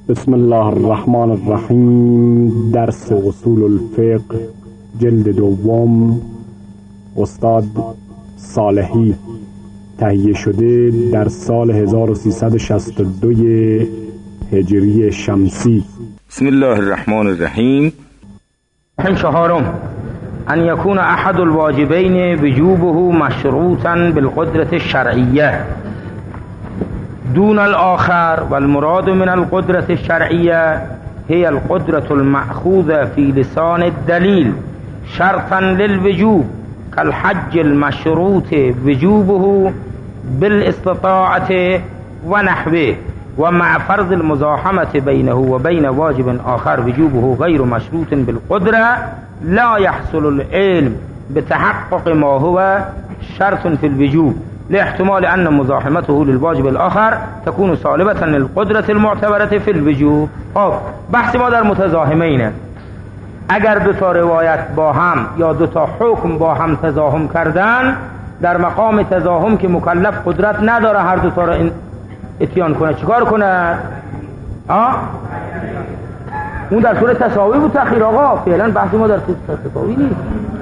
بسم الله الرحمن الرحیم. درس اصول الفقه جلد دوم، استاد صالحی، تهیه شده در سال 1362 هجری شمسی. بسم الله الرحمن الرحیم. چهارم، ان یکون احد الواجبین وجوبه مشروطا بالقدرة الشرعیه دون الآخر، والمراد من القدرة الشرعية هي القدرة المأخوذة في لسان الدليل شرطا للوجوب كالحج المشروط وجوبه بالاستطاعة ونحوه، ومع فرض المزاحمة بينه وبين واجب آخر وجوبه غير مشروط بالقدرة لا يحصل العلم بتحقق ما هو شرط في الوجوب لاحتمال أن مزاحمته للواجب الآخر تكون سالبة للقدرة المعتبرة في الوجوب. بحث ما در متزاحمینه. اگر دو تا روایت با هم یا دو تا حکم با هم تزاحم کردن، در مقام تزاحم که مکلف قدرت نداره هر دو تا را اتیان کنه، چیکار کنه؟ اون در صورت تساوی بود تأخیر. آقا فعلا بحث ما در صورت تساوی نیست.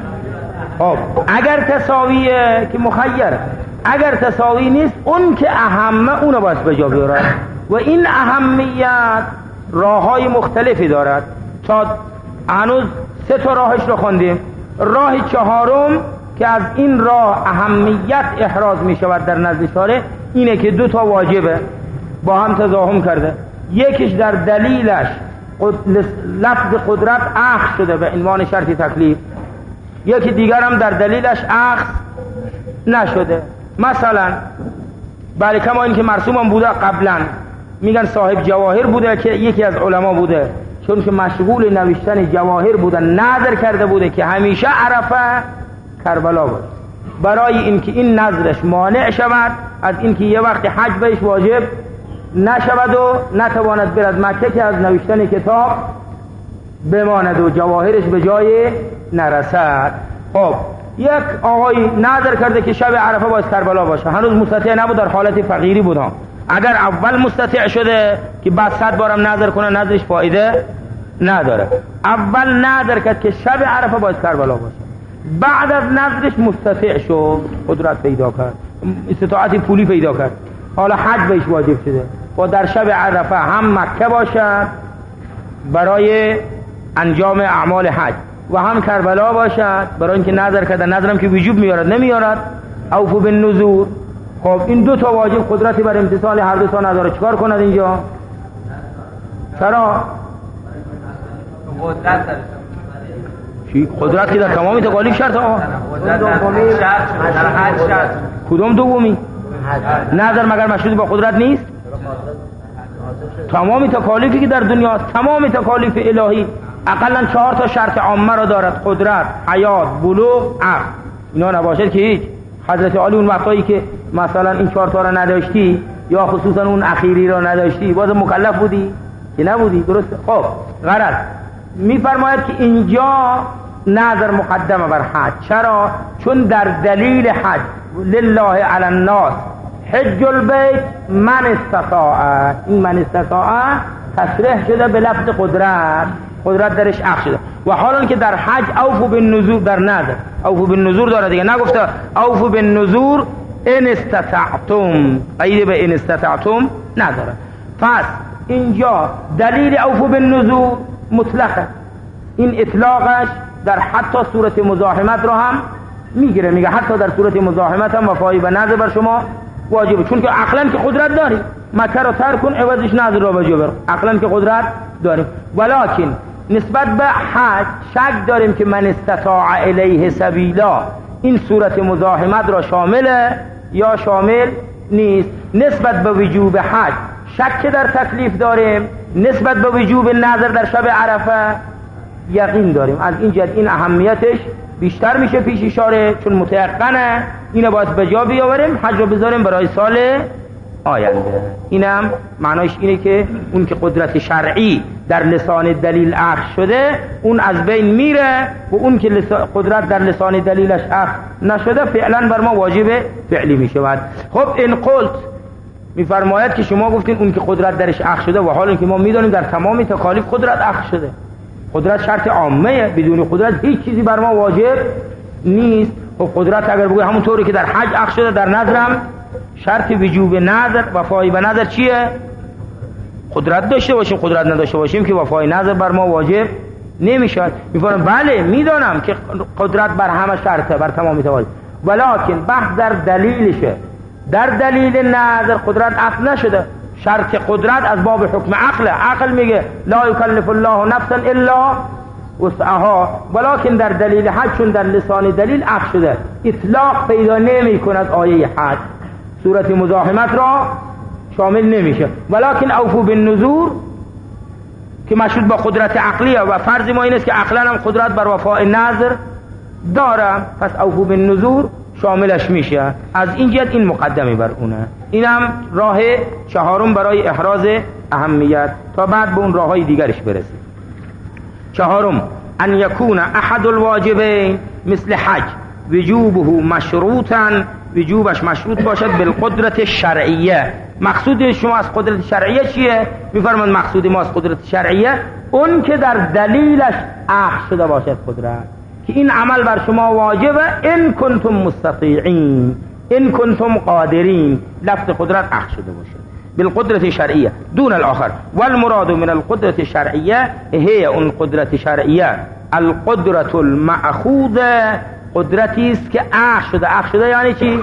اگر تساویه که مخیر، اگر تساوی نیست اون که اهمه اونو باید به جا بیارد و این اهمیت راههای مختلفی دارد. تا هنوز سه تا راهش رو خوندیم. راه چهارم که از این راه اهمیت احراز می شود در نزد شارع اینه که دو تا واجبه با هم تزاحم کرده، یکیش در دلیلش لفظ قدرت اخذ شده به عنوان شرط تکلیف، یکی دیگر هم در دلیلش اخذ نشده. مثلا برای کما این که مرسوم هم بوده قبلا، میگن صاحب جواهر بوده که یکی از علما بوده، چون که مشغول نوشتن جواهر بوده نظر کرده بوده که همیشه عرفه کربلا باشه، برای اینکه این نظرش مانع شود از اینکه یه وقت حج بهش واجب نشود و نتواند برد مکه که از نوشتن کتاب بماند و جواهرش به جای نرسد. یک آقای نظر کرده که شب عرفه باید کربلا باشه، هنوز مستطیع نبود، در حالت فقیری بود. اگر اول مستطیع شده که بعد 100 بارم نظر کنه نظرش فایده نداره. اول نظر کرد که شب عرفه باید کربلا باشه، بعد از نظرش مستطیع شد، قدرت پیدا کرد، استطاعت پولی پیدا کرد، حالا حج بهش واجب شده و در شب عرفه هم مکه باشد برای انجام اعمال حج و هم کربلا باشد برای اینکه نظر کرده، نظرم که وجوب میارد نمیارد، اوفو بالنذور. این دو تا واجب قدرتی بر امتثال هر دو تا نداره، چیکار کند اینجا؟ چرا؟ قدرت که در تمام تکالیف شرط کدوم دومی؟ نظر مگر مشروط با قدرت نیست؟ تمام تکالیفی که در دنیا، تمام تکالیف الهی اقلا 4 تا شرط عامه را دارد: قدرت، حیات، بلوغ، عقل. اینا نباشد که هیچ. حضرت علی اون وقتایی که مثلا این 4 تا را نداشتی یا خصوصا اون اخیری را نداشتی باز مکلف بودی که نبودی؟ درسته. غرض میفرماید که اینجا نظر مقدمه بر حج. چرا؟ چون در دلیل حج لله علی الناس حج البیت من استطاع، این من استطاع تصریح شده به لفظ قدرت درش اخذ شده. و حالا که در حج اوفو بالنذور، در نظر اوفو بالنذور داره دیگه، نگفته اوفو بالنذور ان استطعتم، قید به ان استطعتم نداره. پس اینجا دلیل اوفو بالنذور مطلقه، این اطلاقش در حتی صورت مزاحمت رو هم میگیره، میگه حتی در صورت مزاحمت هم وفایی به نظر بر شما واجبه، چون که عقلا که قدرت داری مکه رو ترک کن عوضش نظر رو به جا بر، عقلا که قدرت داریم. ولکن نسبت به حج شک داریم که من استطاع الیه سبیلا این صورت مزاحمت را شامله یا شامل نیست. نسبت به وجوب حج شک در تکلیف داریم، نسبت به وجوب نظر در شب عرفه یقین داریم. از این جهت این اهمیتش بیشتر میشه پیش اشاره، چون متيقنه اینو باید به جا بیاوریم، حج رو بذاریم برای سال آینده. اینم معناش اینه که اون که قدرت شرعی در لسان دلیل اخذ شده اون از بین میره و اون که قدرت در لسان دلیلش اخذ نشده فعلا بر ما واجب فعلی میشود. خب این قلت میفرماید که شما گفتین اون که قدرت درش اخذ شده، و حال اینکه ما میدونیم در تمام تکالیف قدرت اخذ شده. قدرت شرط عامه، بدون قدرت هیچ چیزی بر ما واجب نیست. خب قدرت اگر بگوی همون طوری که در حج اخذ شده، در نظرم شرط وجوب نظر وفای به نظر چیه؟ قدرت داشته باشیم. قدرت نداشته باشیم که وفای نظر بر ما واجب نمیشد. میفرمایم بله میدانم که قدرت بر همه شرطه، بر تمام تکالیف، ولکن بحث در دلیلشه. در دلیل نظر قدرت اخذ نشده. شرط قدرت از باب حکم عقل میگه لا یکلف الله نفسا الا وسعها، ولکن در دلیل حج چون در لسان دلیل اخذ شده، اطلاق پیدا نمی کند آیه حج، صورت مزاحمت را شامل نمیشه. ولکن اوفو بالنذور که مشروط با قدرت عقلیه و فرض ما این است که عقلا هم قدرت بر وفاء نظر دارم، پس اوفو بالنذور شاملش میشه. از این جهت این مقدمه بر اونه. اینم راه چهارم برای احراز اهمیت، تا بعد به اون راههای دیگرش برسیم. چهارم، ان یکون احد الواجبین مثل حج وجوبه مشروطا، وجوبش مشروط باشد بالقدرت شرعیه. مقصود شما از قدرت شرعیه چیه؟ میفرماند مقصود ما از قدرت شرعیه اون که در دلیلش اخذ شده باشد قدرت، که این عمل بر شما واجبه ان کنتم مستطیعین، ان کنتم قادرین، لفظ قدرت اخذ شده باشد بالقدرت شرعیه دون الاخر. والمراد من القدرت الشرعیه هي اون قدرت شرعیه القدرت المأخوذه، قدرتی است که اخذ شده. اخذ شده یعنی چی؟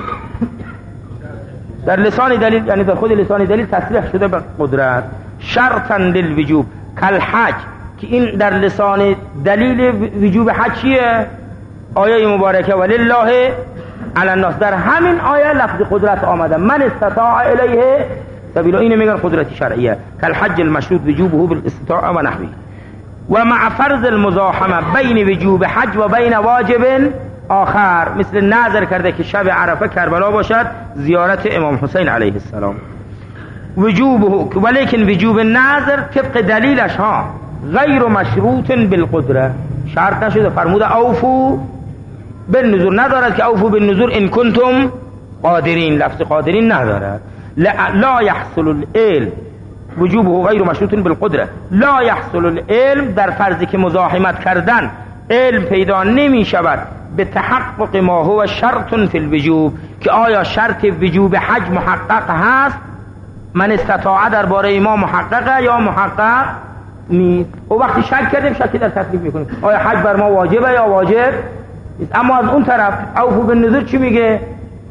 در لسان دلیل، یعنی در خود لسان دلیل تصریح شده به قدرت. شرطا للوجوب کالحج، که این در لسان دلیل وجوب حج چیه؟ آیه مبارکه ولله علی الناس، در همین آیه لفظ قدرت آمده، من استطاع الیه سبیلا، اینو میگن قدرت شرعیه. کالحج المشروط وجوبه بالاستطاعه و نحوه. و مع فرض المزاحمه بین وجوب حج و بین واجب آخر، مثل نظر کرده که شب عرفه کربلا باشد زیارت امام حسین علیه السلام. وجوبه ولیکن وجوب نظر طبق دلیلش ها غیر مشروط بالقدره، شرط نشده. فرموده اوفو بالنذور، ندارد که اوفو بالنذور ان کنتم قادرین، لفظ قادرین ندارد. لا يحصل العلم وجوبه غیر مشروط بالقدره، لا يحصل العلم در فرضی که مزاحمت کردن علم پیدا نمی شود به تحقق ما هو شرط فی الوجوب، که آیا شرط وجوب حج محقق هست؟ من استطاعه درباره ما محققه یا محقق نیست؟ و وقتی شک کردیم شکی در تکلیف میکنیم آیا حج بر ما واجبه یا واجب نیست. اما از اون طرف اوفو بالنذور چی میگه؟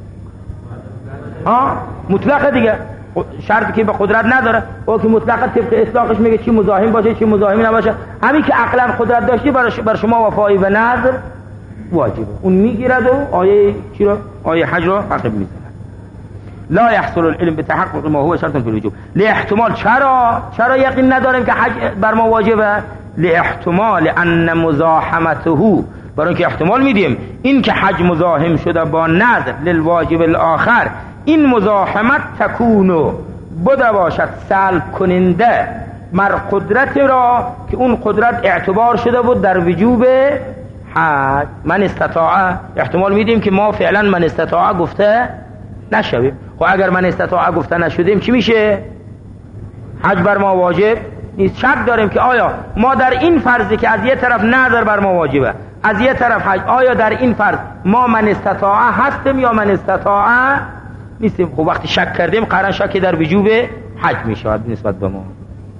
مطلقه دیگه، شرطی که به قدرت نداره، او که مطلقه طبق اطلاقش میگه چی مزاحم باشه چی مزاحمی نباشه. همین که عقلا قدرت داشتی بر شما وفایی به نظر واجبه، اون میگیرد و آیه چی رو؟ آیه حج رو عقب میزنه. لا يحصل العلم بتحقق ما هو شرط في الوجوب لاحتمال، چرا یقین نداریم که حج بر ما واجبه؟ لاحتمال ان مزاحمته، برای اینکه احتمال میدیم این که حج مزاحم شده با نظر للواجب الاخر، این مزاحمت تکونو بوده باشد سلب کننده مر قدرت را که اون قدرت اعتبار شده بود در وجوب حج. من استطاعه، احتمال میدیم که ما فعلا من استطاعه گفته نشویم. خب اگر من استطاعه گفته نشدیم چی میشه؟ حج بر ما واجب نیست. شک داریم که آیا ما در این فرضی که از یه طرف نظر بر ما واجبه، از یه طرف حج، آیا در این فرض ما من استطاعه هستیم یا من استطاعه نیستیم؟ خب وقتی شک کردیم قرار شکی در وجوب حج میشود نسبت به ما.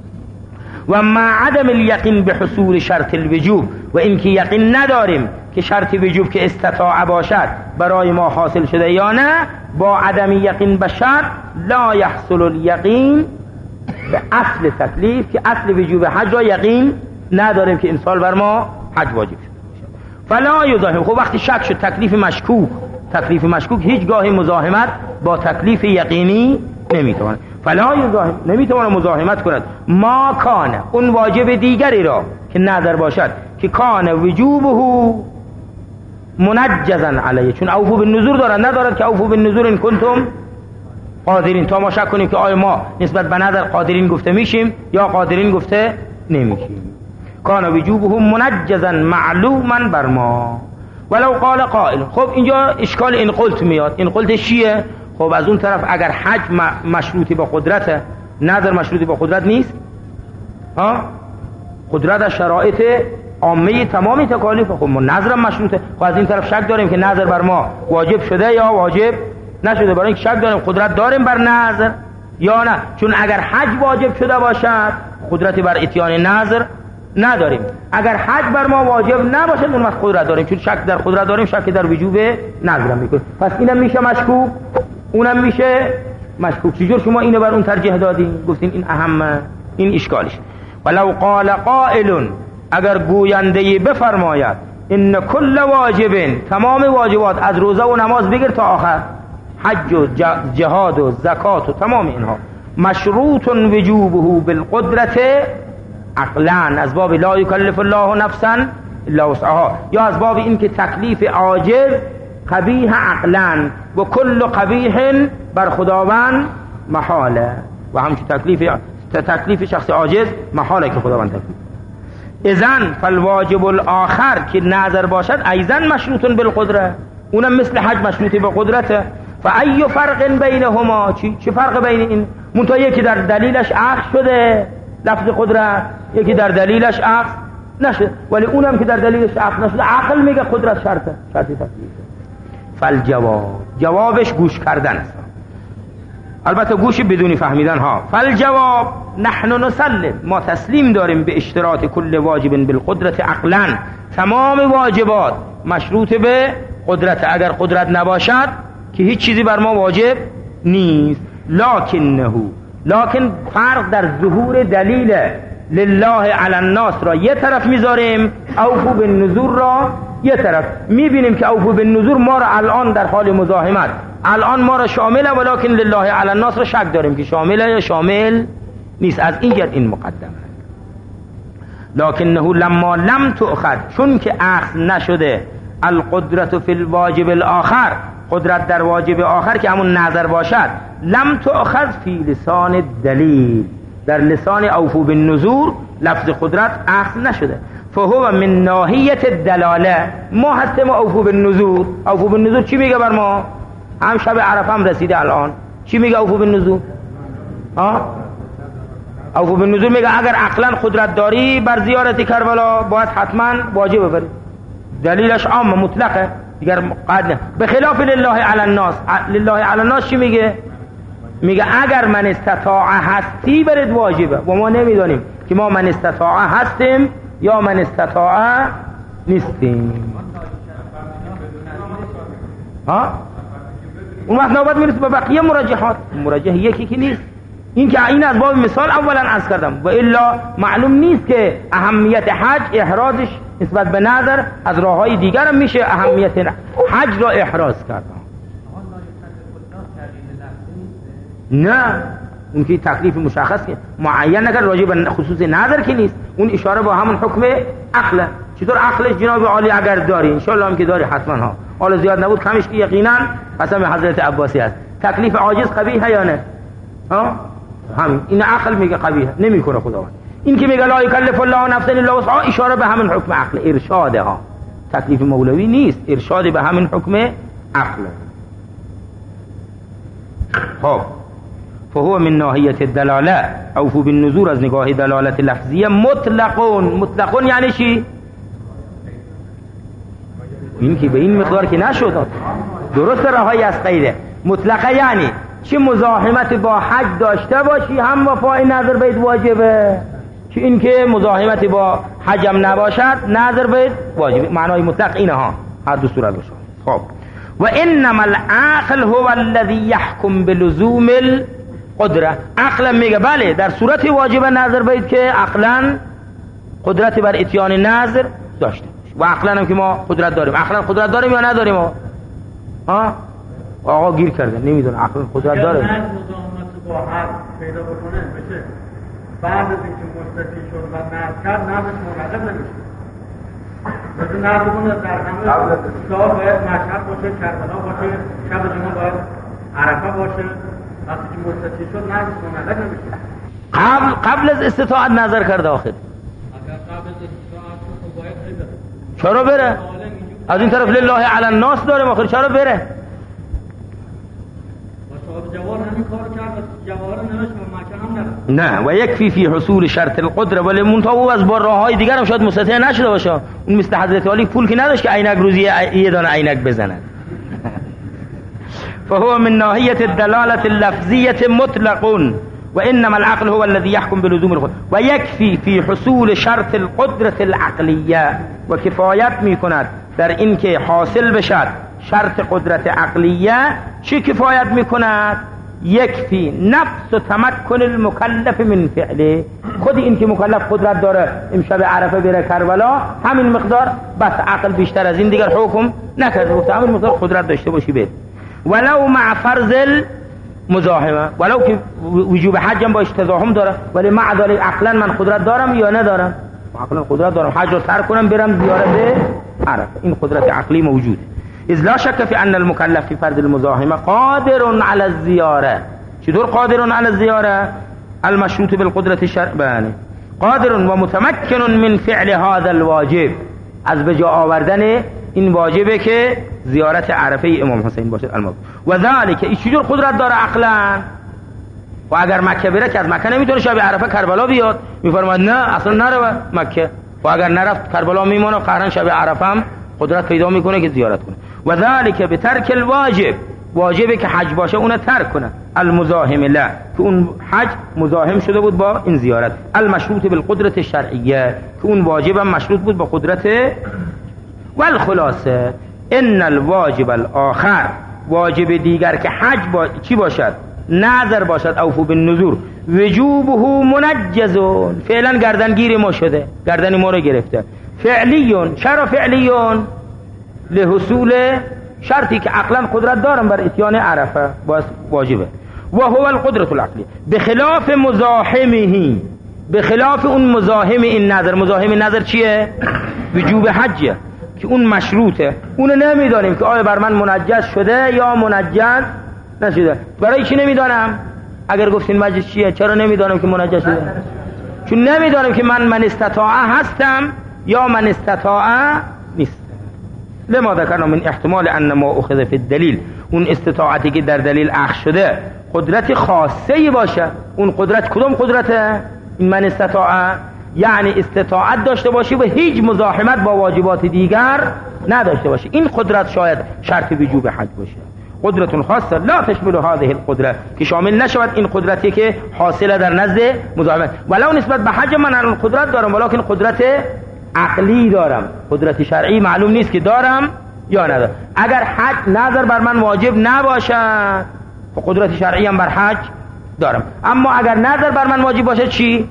و مع عدم الیقین به حصول شرط الوجوب، و اینکه یقین نداریم که شرط وجوب که استطاعه باشد برای ما حاصل شده یا نه، با عدم یقین به شرط لا یحصل الیقین به اصل تکلیف، که اصل وجوب حج را یقین نداریم که این سال بر ما حج واجب شده فلا یزاحم. خب وقتی شک شد تکلیف مشکوک هیچگاهی مزاحمت با تکلیف یقینی نمیتواند. فلا یزاحم، نمیتواند مزاحمت کند ما کانه، اون واجب دیگری را که نظر باشد که کانه وجوبه منجزا علیه، چون اوفو بالنذور دارد، ندارد که اوفو بالنذور ان کنتم قادرین، تا ما شک کنیم که آیا ما نسبت به نظر قادرین گفته میشیم یا قادرین گفته نمیشیم. کان وجوبه منجزا معلوما بر ما ولو قال قائل. خب اینجا اشکال این قلت میاد. این قلت چیه؟ خب از اون طرف اگر حج مشروطی با قدرته، نظر مشروطی با قدرت نیست. قدرت از شرایط عامه تمامی تکالیف. خب ما نظرم مشروطه. خب از این طرف شک داریم که نظر بر ما واجب شده یا واجب نشده، برای اینکه شک داریم قدرت داریم بر نظر یا نه. چون اگر حج واجب شده باشد قدرتی بر اتیان نظر نداریم، اگر حج بر ما واجب نباشد اون وقت قدرت داریم. چون شک در قدرت داریم، شک در وجوب نظرم میکنیم. پس اینم میشه مشکوک، اونم میشه مشکوک. چجور شما اینو بر اون ترجیح دادین؟ گفتین این اهمه، این اشکالش. ولو قال قائل، اگر گوینده بفرماید ان کل واجب، تمام واجبات از روزه و نماز بگیر تا آخر، حج و جهاد و زکات و تمام اینها، مشروط وجوبه بالقدرت عقلا، از باب لا یکلف الله نفسا الا وسعها، یا از باب این که تکلیف عاجز قبیح عقلا و کل قبیح بر خداوند محاله، و همچه تکلیف شخص عاجز محاله که خداوند تکلیف. اذن فالواجب الاخر که نظر باشد ایضا مشروط بالقدره، اونم مثل حج مشروطی به قدرته. فای فرق بینهما، چه فرق بین این؟ منتها یکی در دلیلش عقل شده لفظ قدرت، یکی در دلیلش عقل نشده، ولی اونم که در دلیلش عقل نشده عقل میگه قدرت شرطی تکلیفه. فالجواب، جوابش گوش کردن است، البته گوشی بدونی فهمیدن ها. فالجواب نحن نسلم، ما تسلیم داریم به اشتراط کل واجب بالقدرت عقلا، تمام واجبات مشروط به قدرت، اگر قدرت نباشد که هیچ چیزی بر ما واجب نیست. لکن فرق در ظهور دلیل لله علی الناس را یه طرف میذاریم، اوفو بالنذور را یه طرف. میبینیم که اوفو بالنذور ما را الان در حال مزاحمت، الان ما را شامله، ولکن لله علی الناس را شک داریم که شامله یا شامل نیست. از این جهت این مقدمه. لکنه لما لم تؤخذ، چون که اخذ نشده القدرت فی الواجب الاخر، قدرت در واجب آخر که همون نظر باشد، لم تؤخذ فی لسان دلیل، در لسان اوفو بالنذور لفظ قدرت اخذ نشده. فهو من ناحیت دلاله، ما هستیم اوفو بالنذور. اوفو بالنذور چی میگه بر ما؟ هم شب عرفه هم رسیده الان. چی میگه اوفو بالنذور؟ اوفو بالنذور میگه اگر عقلا قدرت داری بر زیارت کربلا باید حتما واجب بری. دلیلش عام مطلقه دیگر قد، به خلاف لله علی الناس. لله علی الناس چی میگه؟ میگه اگر من استطاع هستی برد واجبه، و ما نمیدانیم که ما من استطاع هستیم یا من استطاع نیستیم. اون وقت نوبت میرسه به بقیه مرجحات. مرجح یکی که نیست. این که این از باب مثال اولا عرض کردم، و الا معلوم نیست که اهمیت حج احرازش نسبت به نظر از راههای دیگر هم میشه اهمیت حج را احراز کردن. نه، اون که تکلیف مشخص که معین نکرد راجع به خصوص نظر که نیست، اون اشاره با همون حکم عقله. چطور عقلش جناب عالی اگر داری، انشالله هم که داری حتما ها، حالا زیاد نبود کمش که یقینا قسم حضرت عباسی است. تکلیف عاجز قبیحه یا نه؟ همین این عقل میگه قبیحه، نمیکنه خداوند. این که میگه لا یکلف الله نفسا الا وسعها اشاره به همین حکم عقل، ارشاده ها، تکلیف مولوی نیست، ارشاد به همین حکم عقل. خب فهو من ناحیت الدلاله اوفو بالنذور، از نگاه دلالت لفظیه مطلقون یعنی چی؟ این که به این مقدار که نشد درست رهایی از قیده. مطلقه یعنی چه مزاحمت با حج داشته باشی هم وفای نظر بید واجبه، که این که مزاحمت با حجم نباشد نظر بید واجبه. معنای مطلق اینه ها، هر دو صورت باشه. خب و انما العقل هو الذي يحكم بلزوم القدره. عقل میگه بله در صورت واجب نظر بید که عقلا قدرت بر اتیان نظر داشته و عقلا هم که ما قدرت داریم. عقلا قدرت داریم یا نداریم؟ آقا گیر کرده نمیدونه عقل قدرت داره. مزاحمت با حد پیدا بکنه بشه، بعد از اینکه مستطیع شد و نظر کرد نظرش منعقد نمیشه. مثل نظر کنه در همه شاه باید مشهد باشه، کربلا باشه، شب جمعه باید عرفه باشه. وقتی که مستطیع شد نظرش منعقد نمیشه. قبل از استطاعت نظر کرده آخر. اگر قبل از استطاعت شد باید بره. چرا بره؟ از این طرف لله علی الناس داریم آخر، چرا بره؟ جواهر نوشت مکه هم نه و یکفی فی حصول شرط القدره، ولی منتها او از با راههای دیگر هم شاید مستطیع نشده باشه. اون مثل حضرت علی پول که نداشت که عینک روزی یه دانه عینک بزنن. فهو من ناحیه الدلاله اللفظیه مطلق و انما العقل هو الذي يحكم بلزوم القدره و یکفی فی حصول شرط القدره العقلیه، و کفایت میکند در این که حاصل بشد شرط قدرت عقلیه. چی کفایت میکند؟ یکفی نفس و تمکن المکلف من فعله، خود این که مکلف قدرت داره امشب عرفه بره کربلا، همین مقدار بس، عقل بیشتر از این دیگر حکم نکرده، گفت همین مقدار قدرت داشته باشی بره. ولو مع فرض المزاحمه، ولو که وجوب حج هم باش تزاحم داره، ولی مع ذلك عقلا من قدرت دارم یا ندارم؟ عقلا قدرت دارم، حج رو ترک کنم برم زیارت عرفه، این قدرت عقلی موجوده. اذ لا شك في ان المكلف في فرض المزاحمه قادر على الزياره. چطور قادر على الزياره؟ المشروط بالقدره الشرعيه، قادر و متمكن من فعل هذا الواجب، از به جا آوردن این واجبه که زیارت عرفه امام حسین باشد الموت. و ذلك این چجور قدرت داره عقلا؟ و اگر مکه بره که از مکه نمیتونه شب عرفه کربلا بیاد، میفرماد نه اصلا نره مکه، و اگر نرفت کربلا میمونه، قهرن شب عرفه هم قدرت پیدا میکنه که زیارت کنه. و ذلك بترک الواجب، واجبه که حج باشه اون ترک کنه، المزاحم لا، که اون حج مزاحم شده بود با این زیارت، المشروط بالقدرة الشرعیه، که اون واجب هم مشروط بود با قدرت. والخلاصه ان الواجب الاخر، واجب دیگر که حج چی باشد؟ نظر باشد، اوفو بالنذور، وجوبه منجز، فعلا گردنگیر ما شده، گردن ما رو گرفته. فعلیون، چرا فعلیون؟ لحصول شرطی که عقلا قدرت دارم بر اتیان عرفه، باز واجبه. و هو القدرة العقلی بخلاف مزاحمه، بخلاف اون مزاحم این نظر. مزاحم این نظر چیه؟ وجوب حجه که اون مشروطه، اون نمیدانیم که آیا بر من منجز شده یا منجز نشده. برای چی نمیدانم؟ اگر گفتین مجلس چیه، چرا نمیدانم که منجز شده؟ چون نمیدانم که من استطاع هستم یا من استطاع نیست. لما ذکرنا من احتمال ان ما اخذ فی الدلیل، اون استطاعتی که در دلیل اخذ شده قدرت خاصی باشه. اون قدرت کدوم قدرته؟ این من استطاع، یعنی استطاعت داشته باشی و هیچ مزاحمت با واجبات دیگر نداشته باشی. این قدرت شاید شرط وجوب حج باشه. قدرت خاصه لا تشمل هذه القدره، که شامل نشود این قدرتی که حاصله در نزد مزاحمت. ولو نسبت به حج من الان قدرت دارم، ولکن قدرت عقلی دارم، قدرت شرعی معلوم نیست که دارم یا ندارم. اگر حج نظر بر من واجب نباشد، قدرت شرعی هم بر حج دارم. اما اگر نظر بر من واجب باشه چی؟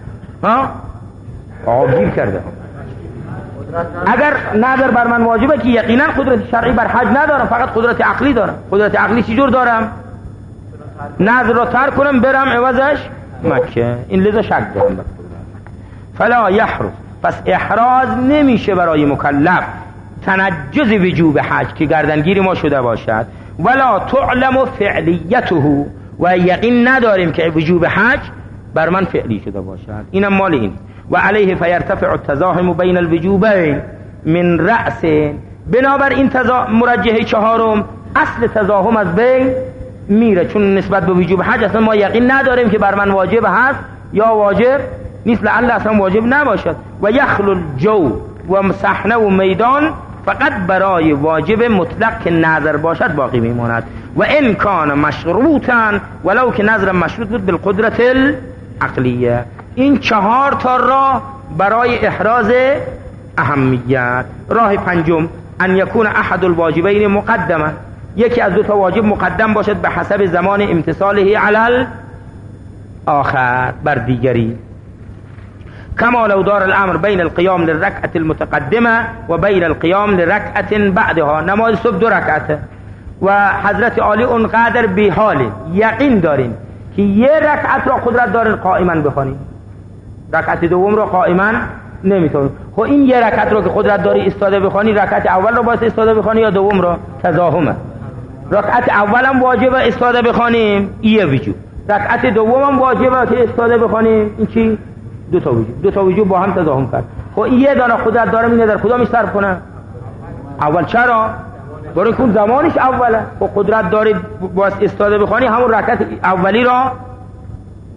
گیر کرده. اگر نظر بر من واجبه که یقینا قدرت شرعی بر حج ندارم، فقط قدرت عقلی دارم. قدرت عقلی چی جور دارم؟ نظر رو ترک کنم برم عوضش مکه. این لذا شک دارم. فلا یحرز، پس احراز نمیشه برای مکلف تنجز وجوب حج که گردنگیری ما شده باشد. ولا تعلم فعلیته، و یقین نداریم که وجوب حج بر من فعلی شده باشد. اینم مال این. و علیه فیرتفع التزاحم بین الوجوبین من رأس، بنابر این مرجحه چهارم اصل تزاحم از بین میره، چون نسبت به وجوب حج اصلا ما یقین نداریم که بر من واجب هست یا واجب نیست، لعل اصلا واجب نباشد. و یخلو الجو و صحنه و میدان فقط برای واجب مطلق که نظر باشد باقی میماند. و ان کان مشروطا، ولو که نظر مشروط بود بالقدرت العقلیه. این چهار تا راه برای احراز اهمیت. راه پنجم ان یکون احد الواجبین مقدما، یکی از دو تا واجب مقدم باشد به حسب زمان امتصاله علی الاخر، بر دیگری. كما لو دار الامر بين القيام للركعه المتقدمه و بين القيام لركعه بعدها. نماز صبح 2 رکعته و حضرت عالی اونقدر بی حال یقین دارین که یه رکعت را قدرت دارین قائما بخونین، رکعت دوم را قائما نمیتونین. خب این یه رکعت را که قدرت داری ایستاده بخونی، رکعت اول را باید ایستاده بخونی یا دوم را؟ تزاحمه. رکعت اولم واجبه ایستاده بخونیم، یه وجوب. رکعت دومم واجبه که ایستاده بخونیم، این چی؟ 2 تا وجوب. 2 تا وجوب با هم تزاحم کرد. خب این یه دانه قدرت داره، اینه در کدامش صرف کنه؟ اول. چرا؟ برای که زمانش اوله. خب قدرت دارید باید استاده بخونی، همون رکعت اولی را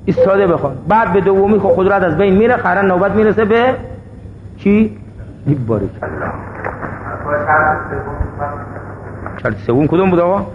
ایستاده بخوان. بعد به دومی که قدرت از بین میره، قرن نوبت میرسه به چی؟ باری کلا. شرط سوم کدوم بود آقا؟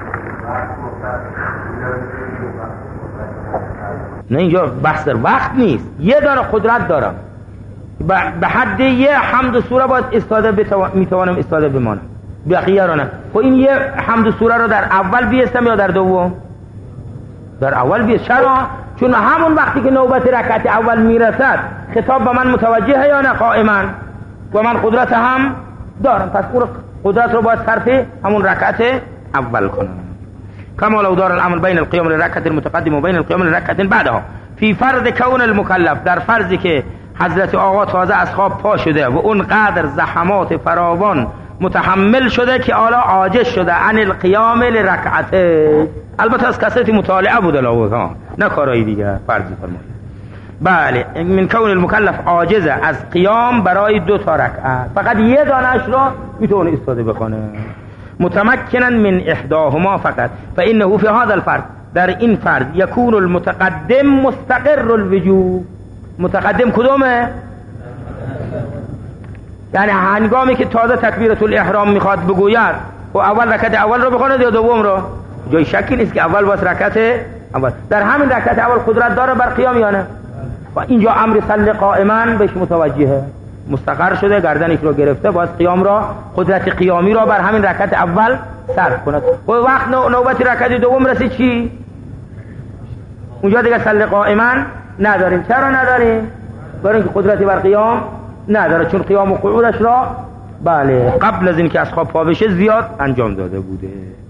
نه اینجا بحث در وقت نیست. یه دانه قدرت دارم، به حد یه حمد و سوره باید استاده میتوانم استاده بمانم، بقیه رو نه. خب این یه حمد و سوره رو در اول بیستم یا در دوم؟ در اول بیست. چرا؟ چون همون وقتی که نوبت رکعت اول میرسد خطاب به من متوجهه یا نه قائما، و من قدرت هم دارم، پس اون قدرت رو باید صرف همون رکعت اول کنم. کما لو دار الامر بین القیام للرکعت المتقدم و بین القیام للرکعت بعدها فی فرض کون المکلف، در فرضی که حضرت آقا تازه از خواب پا شده و اون قدر زحمات فراوان متحمل شده که حالا عاجز شده عن القیام لرکعت. البته از کثرت مطالعه بود ها، نه کارهای دیگه. فرضی فرمایید بله، من کون المکلف عاجزه از قیام برای 2 رکعت، فقط یه دانش را میتونه استاده بکنه. متمکنا من احداهما فقط فانه فی هذا الفرض، در این فرض یکون المتقدم مستقر الوجوب. متقدم کدومه؟ یعنی هنگامی که تازه تکبیرة الاحرام میخواد بگوید و اول رکعت اول رو بخونه یا دوم رو؟ جای شکی نیست که اول باز رکعت اول. در همین رکعت اول قدرت داره بر قیام یا نه؟ و اینجا امر صل قائما بهش متوجهه، مستقر شده، گردنش رو گرفته، باز قیام را، قدرت قیامی را بر همین رکعت اول صرف کند. و وقت نوبت رکعت دوم رسید چی؟ اونجا دیگه صل قائما نداریم. چرا نداریم؟ برای اینکه قدرتی بر قیام نداره، چون قیام و قعودش را بله قبل از اینکه از خواب پا بشه زیاد انجام داده بوده.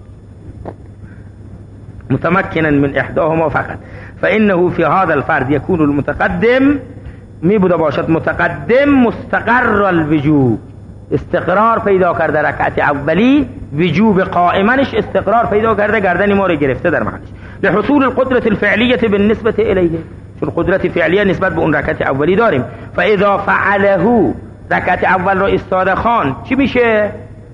متمکنا من احداهما فقط فانه فی هذا الفرض یکون المتقدم، می بوده باشد متقدم مستقر الوجوب، استقرار پیدا کرده رکعت اولی، وجوب قائمنش استقرار پیدا کرده، گردن ما رو گرفته در محلش، لحصول القدرة الفعلیه بالنسبه الیه، چون قدرت فعلیه نسبت به اون رکعت اولی داریم. فاذا فعله، رکعت اول رو استاده خان، چی میشه؟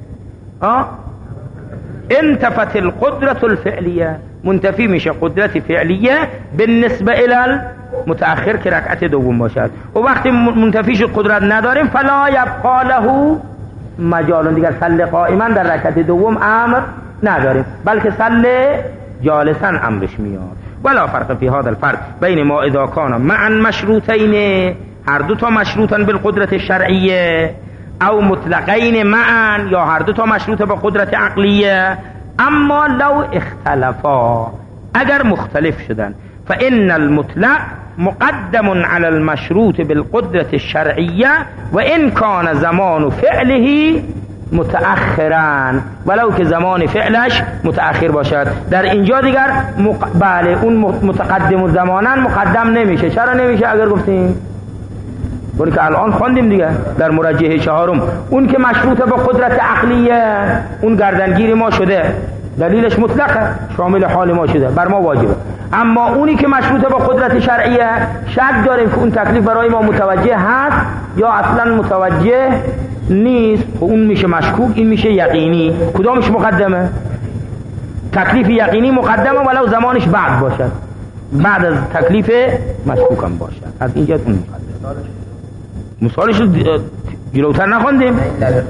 انتفت القدرة الفعلیه، منتفی میشه قدرت فعلیه بالنسبه الی متأخر که رکعت دوم باشد. و وقتی منتفیش قدرت نداریم فلا یبقى له مجال، دیگر صل قائما در رکعت دوم امر نداریم، بلکه صل جالسا امرش میاد. ولا فرق فی هذا الفرق بین ما اذا کان معا مشروطین، هر دو تا مشروطن بالقدرت الشرعیه، او مطلقین معا، یا هر دو تا مشروطه به قدرت عقلیه. اما لو اختلفا، اگر مختلف شدن، فإن المطلق مقدم على المشروط بالقدرة الشرعية وإن كان زمان فعله متأخرا، ولو که زمان فعلش متأخر باشد. در اینجا دیگر بله اون متقدم و زمانا مقدم نمیشه. چرا نمیشه؟ اگر گفتیم اون که الان خواندیم دیگه در مرجح چهارم، اون که مشروط به قدرت عقلیه، اون گردنگیری ما شده، دلیلش مطلقه، شامل حال ما شده، بر ما واجبه. اما اونی که مشروط به قدرت شرعیه، شک داریم که اون تکلیف برای ما متوجه هست یا اصلا متوجه نیست، و اون میشه مشکوک، این میشه یقینی. کدامش مقدمه؟ تکلیف یقینی مقدمه ولو زمانش بعد باشد، بعد از تکلیف مشکوک هم باشد. از اینجا اون مقدمه. مثالش رو جلوتر نخوندیم؟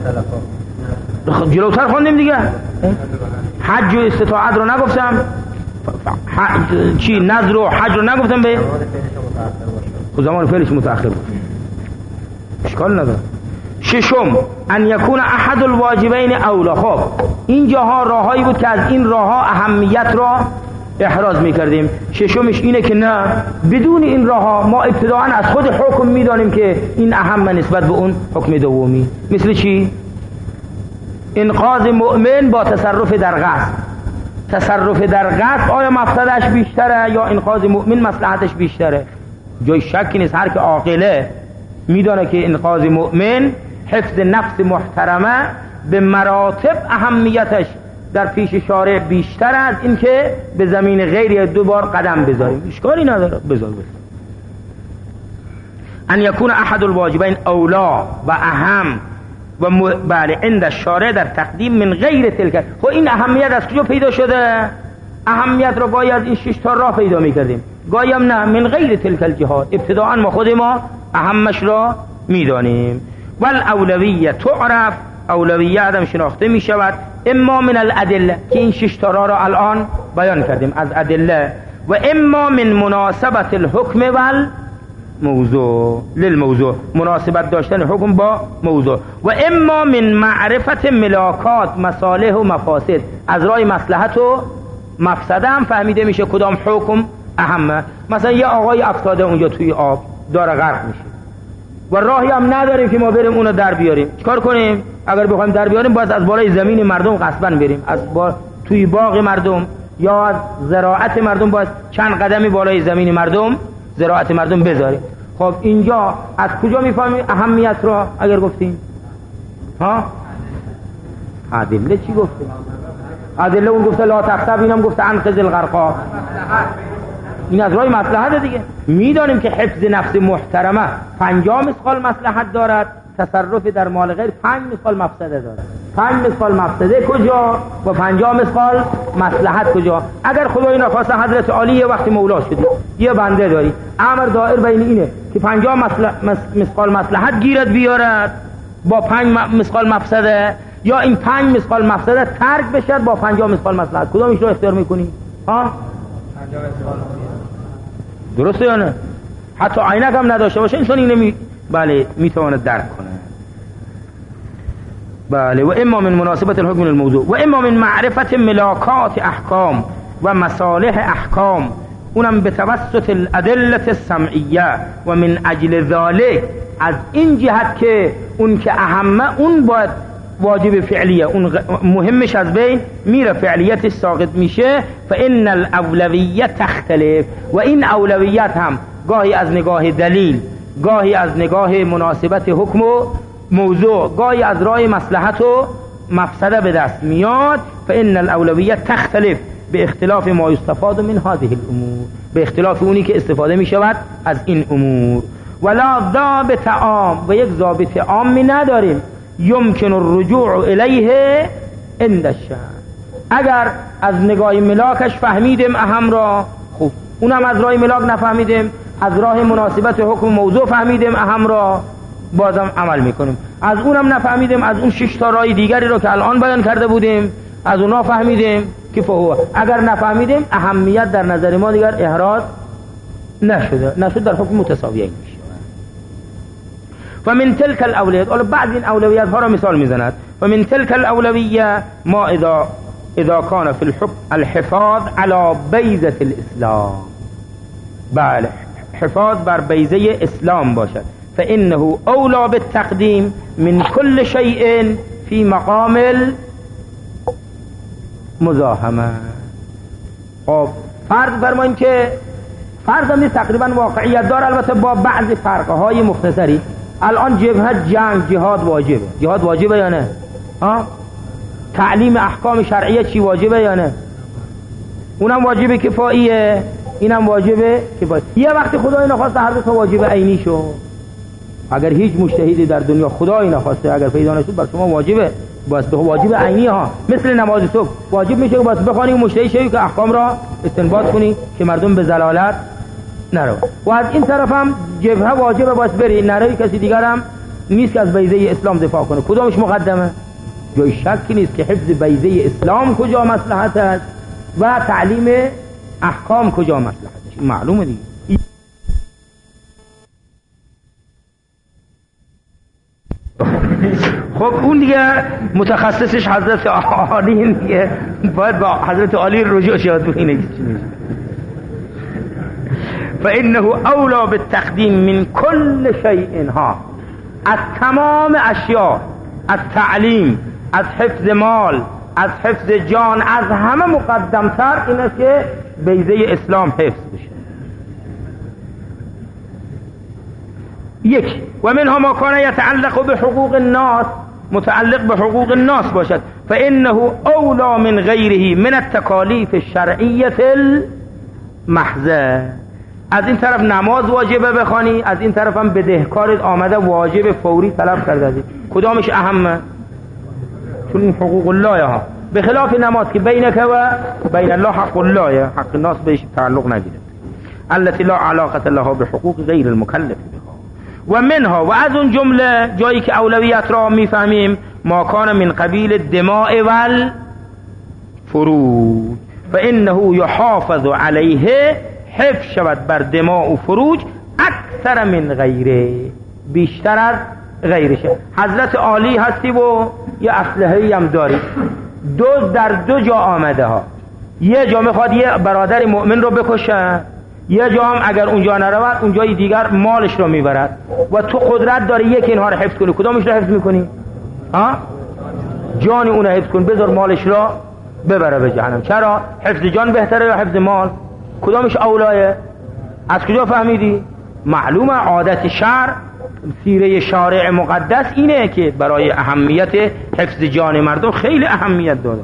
جلوتر خوندیم دیگه. حج و استطاعت رو نگفتم، چی نظر و حج رو نگفتم به زمان فعلش متأخر بود، اشکال نداره. ششم ان یکون احد الواجبین اولا. خب اینجاها راههایی بود که از این راهها اهمیت را احراز میکردیم. ششمش اینه که نه، بدون این راهها ما ابتداعا از خود حکم میدانیم که این اهم نسبت به اون حکم دومی. مثل چی؟ انقاذ مؤمن با تصرف در قصد. تصرف در قصد آیا مفسدش بیشتره یا انقاذ مؤمن مصلحتش بیشتره؟ جای شکی نیست. هر که عاقله میدانه که انقاذ مؤمن، حفظ نفس محترمه، به مراتب اهمیتش در پیش شارع بیشتر از این که به زمین غیری 2 بار قدم بذاریم. اشکالی نداره، بذار. ان یکون احد الواجبین اولا و اهم و بله عند الشارع در تقدیم من غیر تلک. خب این اهمیت از کجا پیدا شده؟ اهمیت را گاهی از این 6 تا راه پیدا میکردیم، گاهی هم نه، من غیر تلک الجهات. ابتداءً ما خود ما اهمش را میدانیم. والاولویه تعرف، اولویه آدم شناخته میشود، اما من الادله، که این 6 تا راه را الان بیان کردیم از ادله، و اما من مناسبت الحکم والموضوع للموضوع، مناسبت داشتن حکم با موضوع، و اما من معرفت ملاکات مصالح و مفاسد، از راه مصلحت و مفسده هم فهمیده میشه کدام حکم اهمه. مثلا یه آقای افتاده اونجا توی آب داره غرق میشه و راهی هم نداریم که ما بریم اونو در بیاریم، چیکار کنیم؟ اگر بخوایم در بیاریم باید از بالای زمین مردم قصبا بریم، از توی باغ مردم یا از زراعت مردم باید چند قدمی بالای زمین مردم زراعت مردم بذاریم. خب اینجا از کجا میفهمیم اهمیت را؟ اگر گفتیم ها ادله چی گفته؟ ادله اون گفته لا تخسب، اینم گفته انقذ الغرقا. این از راه مصلحت دیگه. میدانیم که حفظ نفس محترمه 50 مثقال مصلحت دارد، تصرف در مال غیر 5 مثقال مفسده دارد. 5 مثقال مفسده کجا و 50 مثقال مصلحت کجا؟ اگر خدای نخواسته حضرت عالی یه وقتی مولا شدی، یه بنده داری، امر دایر بین اینه که 50 مثقال مصلحت گیرد بیارد با 5 مثقال مفسده، یا این 5 مثقال مفسده ترک بشد با 50 مثقال مصلحت، کدامش رو اختیار میکنی؟ ها 50 مثقال درسته یا نه؟ حتی عینک هم نداشته باشه انسان اینو بله میتواند درک کنه. بله. و اما من مناسبت الحکم الموضوع و اما من معرفت ملاکات احکام و مصالح احکام، اونم به توسط الادله السمعیه، و من اجل ذلك، از این جهت که اون که اهمه اون باید واجب فعلیه، اون مهمش از بین میره، فعلیتش ساقط میشه. فان الاولویه تختلف، و این اولویت هم گاهی از نگاه دلیل، گاهی از نگاه مناسبت حکم و موضوع، گاهی از راه مصلحت و مفسده به دست میاد. فان الاولویه تختلف به اختلاف ما یستفاد من هذه الامور، به اختلاف اونی که استفاده میشود از این امور. ولا ضابط عام، و یک ضابط عامی نداریم، یمکن الرجوع الیه عند الشرع. اگر از نگاه ملاکش فهمیدیم اهم را، خوب، اونم از راه ملاک نفهمیدیم، از راه مناسبت حکم موضوع فهمیدیم اهم را، بازم عمل میکنیم. از اونم نفهمیدیم، از اون 6 تا راه دیگری رو که الان بیان کرده بودیم از اونا فهمیدیم که فهو. اگر نفهمیدیم اهمیت در نظر ما دیگر احراز نشد، در حکم متساویه میشه. و من تلک الاولویات، حالا بعض این اولویات ها را مثال میزند. و من تلک الاولویه ما اذا کان فی الحفاظ علی بیضة الاسلام، بله، حفاظ بر بیضه اسلام باشد، فانه اولی بالتقدیم من کل شیء فی مقام المزاحمه. خب فرض فرماییم که فرض هم تقریبا واقعیت دار، البته با بعض فرقه های مختصری. الان جبهه جنگ جهاد واجبه، جهاد واجبه یا نه؟ تعلیم احکام شرعیه چی واجبه یا نه؟ اونم واجبه کفاییه، اینم واجبه کفاییه. یه وقتی خدای نخواسته هر دو تا واجب عینی شو، اگر هیچ مجتهدی در دنیا خدای نخواسته اگر پیدا نشد بر شما واجبه، بس به واجب عینی ها، مثل نماز صبح واجب میشه بس بخوانی مجتهد شوی که احکام را استنباط کنی که مردم به ضلالت نرو. و از این طرف هم جبهه واجبه بس بری نروی، کسی دیگر هم نیست که از بیضه اسلام دفاع کنه. کدامش مقدمه؟ جای شکی نیست که حفظ بیضه اسلام کجا مصلحت است و تعلیم احکام کجا مصلحت است، معلومه دیگه. خب اون دیگه متخصصش حضرت عالی دیگه، باید با حضرت عالی رجوع شد ببینه چی میشه. فانه اولا بالتقدیم من کل شیء، ها، از تمام اشیاء، از تعلیم، از حفظ مال، از حفظ جان، از همه مقدمتر این است که بیضه اسلام حفظ بشه. یک و منها ما کان یتعلق به حقوق الناس، متعلق به حقوق الناس باشد، فانه اولا من غیره من التکالیف الشرعیه المحضه. از این طرف نماز واجبه بخوانی، از این طرف هم بدهکارت آمده واجب فوری طلب کرده. کدامش اهمه؟ چون این حقوق الله ها، به خلاف نماز که بینک و بین الله حق الله، حق الناس بهش تعلق نگیره، التي لا علاقه لها بحقوق غیر المکلف بها. و منها، و از اون جمله جایی که اولویت را میفهمیم، ما کان من قبیل الدماء والفروج فانه یحافظ علیه، حفظ شود بر دماء و فروج اکثر من غیره، بیشتر از غیرشه. حضرت عالی هستی و یه اسلحه‌ای هم داری، در دو جا آمده ها، یه جا میخواد یه برادر مؤمن رو بکشه، یه جا هم اگر اونجا نرود اونجای دیگر مالش رو میبرد و تو قدرت داری یک اینها رو حفظ کنی، کدامش رو حفظ میکنی؟ جان اون رو حفظ کن، بذار مالش رو ببره به جهنم. چرا؟ حفظ جان بهتره یا حفظ مال؟ کدامش اولایه؟ از کجا فهمیدی؟ معلومه عادت شرع، سیره شارع مقدس اینه که برای اهمیت حفظ جان مردم خیلی اهمیت داده،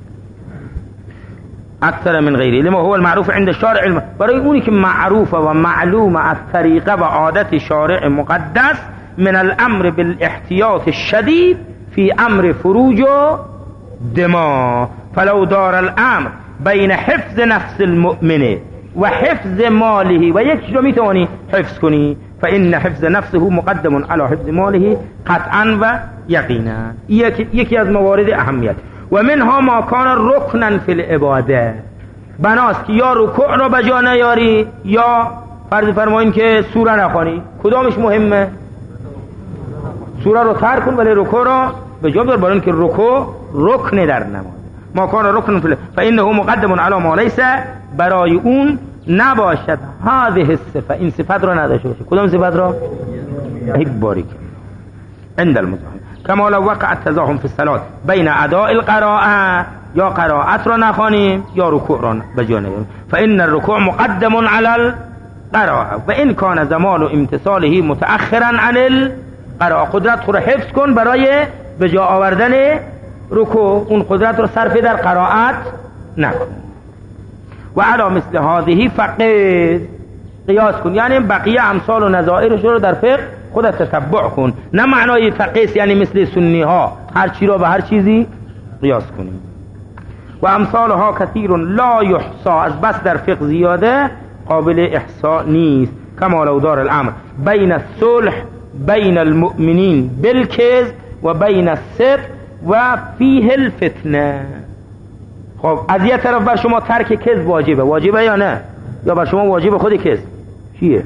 اکثر من غیره، لما هو المعروف عند الشارع، برای اونی که معروفه و معلومه از طریقه و عادت شارع مقدس، من الامر بالاحتیاط الشدید فی امر فروج و دما، فلو دار الامر بین حفظ نفس المؤمن و حفظ ماله، و یک رو میتوانی حفظ کنی، فإن حفظ نفسه مقدم على حفظ ماله قطعا و یقینا. یکی از موارد اهمیت. و منها ما کان رکنا فی العباده، بناست که یا رکوع را بجا نیاری یا فرض فرمایین که سوره نخوانی، کدامش مهمه؟ سوره رو ترک کن ولی رکوع را بجا بیار، برای اینکه رکوع رکن در نماز. ما کان رکنا فی فإنه مقدم علی ما لیس، برای اون نباشد هذه الصفه، این صفت را نداشته باشه. کدام صفت را؟ یک باریک عند المزاحم، کما لو وقع التزاحم فی الصلاه بین اداء القراءه، یا قرائت را نخوانیم یا رکوع را بجا نیاریم، فإن الركوع مقدم على القراءه و ان کان زمان امتصاله متأخرا عن القراءه. قدرت خود را حفظ کن برای بجا آوردن رکوع، اون قدرت را صرف در قرائت نکن. و علی مثل هذه فقه، قیاس کن، یعنی بقیه امثال و نظائرش رو در فقه خودت تتبع کن، نه معنای تقیس یعنی مثل سنی ها هر چی رو به هر چیزی قیاس کنیم. و امثالها کثیر لا یحصى، از بس در فقه زیاده قابل احصاء نیست. کما لو دار الامر بین الصلح بین المؤمنین بالکذب و بین الصدق و فیه الفتنه. خب از یه طرف بر شما ترک کذب واجبه یا نه؟ یا بر شما واجب خود کذب چیه؟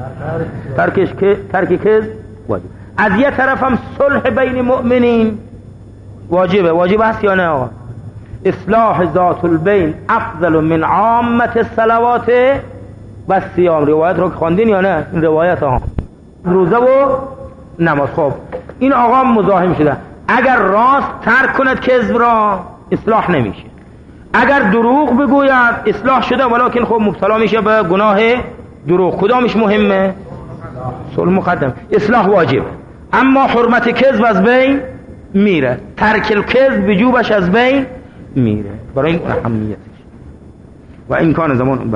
ترک کذب واجب. از یه طرف هم صلح بین مؤمنین واجب هست یا نه آقا؟ اصلاح ذات البین افضل من عامه الصلوات و صیام. روایت رو خواندین یا نه؟ این روایت ها روزه و نماز. خب این آقا مزاحم شده، اگر راست ترک کند کذب را اصلاح نمیشه، اگر دروغ بگوید اصلاح شده، ولکن خب مبتلا میشه به گناه دروغ. کدامش مهمه؟ صلح مقدم، اصلاح واجب، اما حرمت کذب از بین میره، ترک الکذب وجوبش از بین میره، برای این اهمیتش. و این کان زمان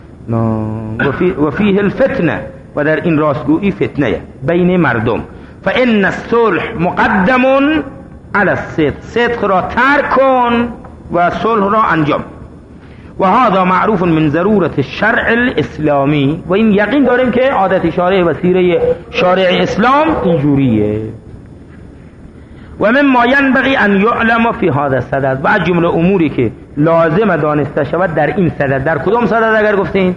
و فیه الفتنه، و در این راستگویی فتنه بین مردم. فان الصلح مقدم علی الصدق، صدق را ترک کن و صلح را انجام. و هذا معروف من ضرورت الشرع الاسلامی، و این یقین داریم که عادت شارع و سیره شارع اسلام اینجوریه. و مما ینبغی ان یعلم فی هذا الصدد، و از جمله اموری که لازم دانسته شود در این صدد. در کدام صدد اگر گفتین؟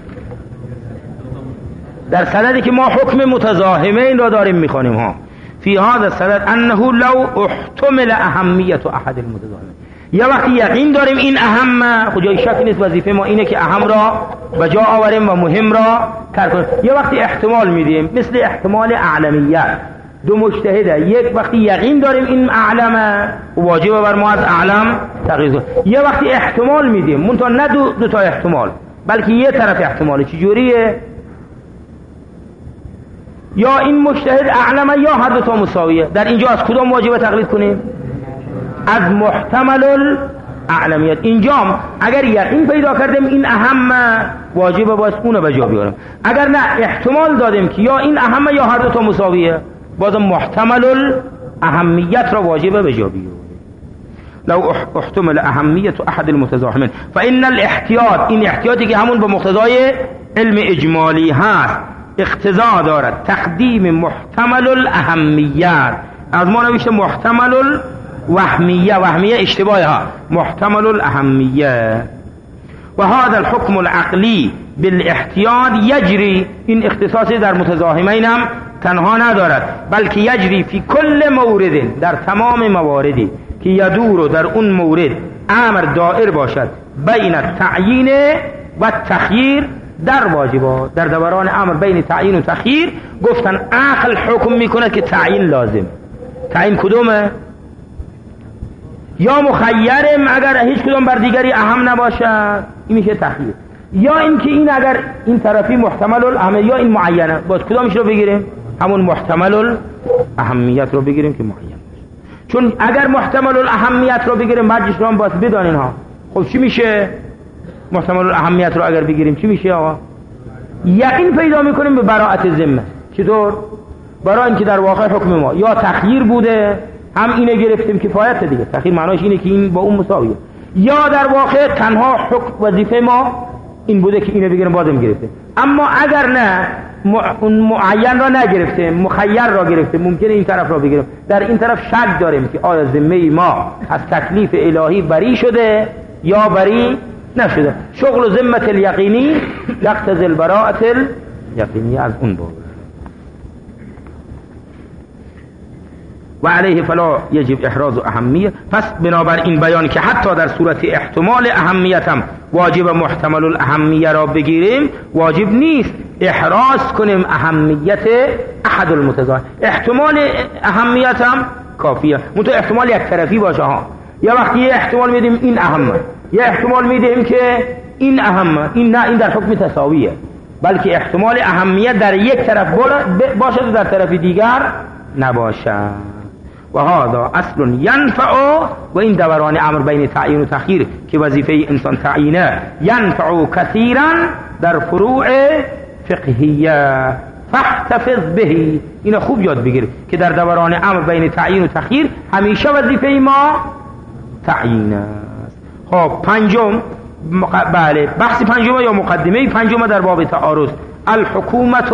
در صددی که ما حکم متزاحمین را داریم میخوانیم ها. فی هذا الصدد انه لو احتمل اهمیت احد المتزاحمین، یه وقتی یقین داریم این اهم، خود جای شک نیست، وظیفه ما اینه که اهم را بجا آوریم و مهم را ترک کنیم. یه وقتی احتمال میدیم، مثل احتمال اعلمیت، دو مجتهده، یک وقتی یقین داریم این اعلمه و واجبه بر ما از اعلم تقیید کنیم، یه وقتی احتمال میدیم، منتها نه دو تا احتمال بلکه یه طرف احتماله. چجوریه؟ یا این مجتهد اعلمه یا هر دو تا مساویه. در اینجا از کدام واجبه تقلید کنیم؟ از محتمل الاعلمیت. اینجا اگر یقین پیدا کردیم این اهم، واجبه باید اونو به جا بیاریم. اگر نه احتمال دادیم که یا این اهم یا هر دو تا مساویه، باید محتمل الاهمیت را واجبه به جا بیاریم. لو احتمل اهمیت احد المتزاحمین فان الاحتیاط، این احتیاطی که همون به مقتضای علم اجمالی هست اقتضا دارد تقدیم محتمل الاهمیت، از ما نوشته محتمل الوهمیه، وهمیه اشتباه ها، محتمل الاهمیه. و هذا الحكم العقلی بالاحتیاط یجری، این اختصاصی در متزاحمین هم تنها ندارد بلکه یجری فی کل مورد، در تمام مواردی که یدور در اون مورد امر دائر باشد بین التعیین و تخییر در واجبات، در دوران امر بین تعیین و تخییر گفتن عقل حکم میکنه که تعیین لازم. تعیین کدومه؟ یا مخیرم اگر هیچ کدوم بر دیگری اهم نباشد این میشه تخییر، یا اینکه این اگر این طرفی محتمل الاهمیت یا این معینه، باز کدامش رو بگیریم؟ همون محتمل الاهمیت رو بگیریم که معین. چون اگر محتمل الاهمیت رو بگیریم بعدش رو هم باز بدانین ها. خب چی میشه محتمل الاهمیت رو اگر بگیریم؟ چی میشه آقا؟ یقین پیدا میکنیم به براءت ذمه. چطور؟ برای اینکه در واقع حکم ما یا تخییر بوده، هم اینه گرفتیم کفایت دیگه، تخییر معناش اینه که این با اون مساویه، یا در واقع تنها حکم وظیفه ما این بوده که اینو بگیریم بازم گرفته. اما اگر نه اون معین را نگرفته، مخیر را گرفته، ممکنه این طرف را بگیریم. در این طرف شک داریم که آیا ذمه ما از تکلیف الهی بری شده یا بری نشده. شغل ذمت الیقینی یقتضی البراءة الیقینی، از اون بود. و علیه فلا یجب احراز اهمیه. پس بنابراین بیان که حتی در صورت احتمال اهمیت هم واجب محتمل الاهمیه را بگیریم، واجب نیست احراز کنیم اهمیت احد المتزاحم. احتمال اهمیت هم کافیه، منتها احتمال یک طرفی باشه ها. یا وقتی یه احتمال میدیم این اهمه، یه احتمال میدیم که این اهمه، این نه، این در حکم تساویه، بلکه احتمال اهمیت در یک طرف باشه و در طرف دیگر نباشه. و هذا اصل ینفع، و این دوران امر بین تعیین و تخییر که وظیفه انسان تعیینه، ینفع کثیرا در فروع فقهیه فاحتفظ به. اینو خوب یاد بگیر که در دوران امر بین تعیین و تخییر همیشه وظیفه ما تعیین است. خب پنجم، بله بحث پنجم یا مقدمه پنجم در باب تعارض، الحکومت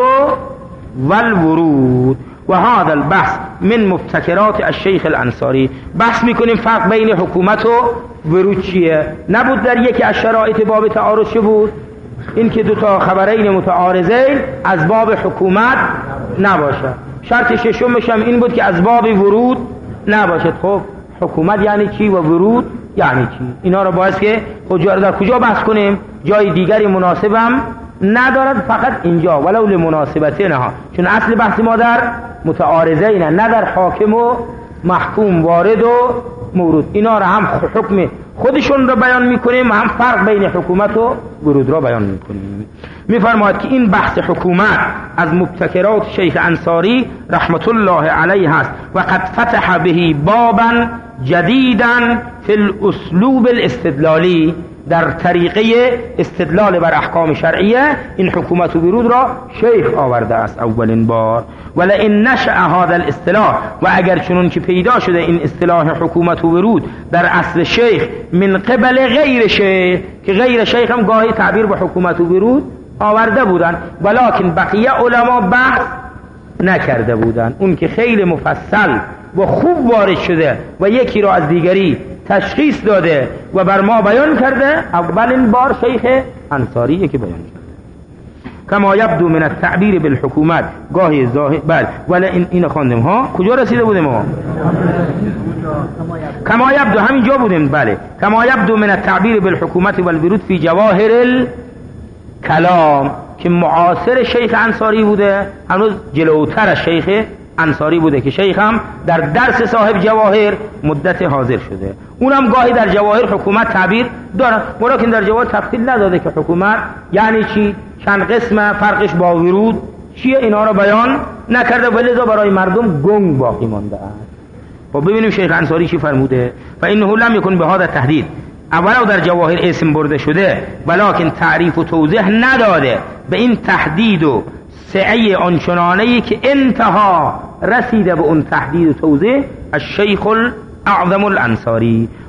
والورود. و هذا البحث من مبتکرات الشیخ الانصاری. بحث میکنیم فرق بین حکومت و ورود چیه. نبود در یکی از شرایط باب تعارض چه بود؟ این که دوتا خبرین متعارضین از باب حکومت نباشه. شرط ششمش هم این بود که از باب ورود نباشد. خب حکومت یعنی چی و ورود یعنی چی؟ اینا رو باید که در کجا بحث کنیم؟ جای دیگری مناسبم ندارد، فقط اینجا ولو لمناسبته نه، چون اصل بحث ما در متعارضه اینه، نه در حاکم و محکوم، وارد و مورود. اینا رو هم حکم خودشون رو بیان میکنیم، هم فرق بین حکومت و ورود رو بیان میکنیم. میفرماید که این بحث حکومت از مبتکرات شیخ انصاری رحمت الله علیه هست و قد فتح به بابا جدیدا فی الاسلوب الاستدلالی، در طریقه استدلال بر احکام شرعیه این حکومت و ورود را شیخ آورده است اولین بار. ولئن نشأ هذا الاصطلاح، و اگر چنون که پیدا شده این اصطلاح حکومت و ورود در اصل شیخ من قبل غیر شیخ، که غیر شیخ هم گاهی تعبیر به حکومت و ورود آورده بودن، ولکن بقیه علما بحث نکرده بودن. اون که خیلی مفصل و خوب وارد شده و یکی را از دیگری تشخیص داده و بر ما بیان کرده، اولین بار شیخ انصاری که بیان کرده. کما یبدو من التعبیر بالحکومت، گاهی ظاهر بله، ولی این خواندیم ها. کجا رسیده بودیم ما؟ کما یبدو، همینجا بودیم. بله، کما یبدو من التعبیر بالحکومت والورود فی جواهر الکلام، که معاصر شیخ انصاری بوده، هنوز جلوتر از شیخ انصاری بوده که شیخ هم در درس صاحب جواهر مدت حاضر شده. اونم گاهی در جواهر حکومت تعبیر داره، ولیکن در جواهر تفصیل نداده که حکومت یعنی چی، چند قسمه، فرقش با ورود چیه، اینا رو بیان نکرده، ولذا برای مردم گنگ باقی مانده است. خب ببینیم شیخ انصاری چی فرموده. فانه لم یکن به هذا تهدید، اولا در جواهر اسم برده شده ولکن تعریف و توضیح نداده به این تهدید و سعی آنچنانه‌ای که انتها رسیده به اون تهدید و توضیح الشیخ الاعظم الانصاری.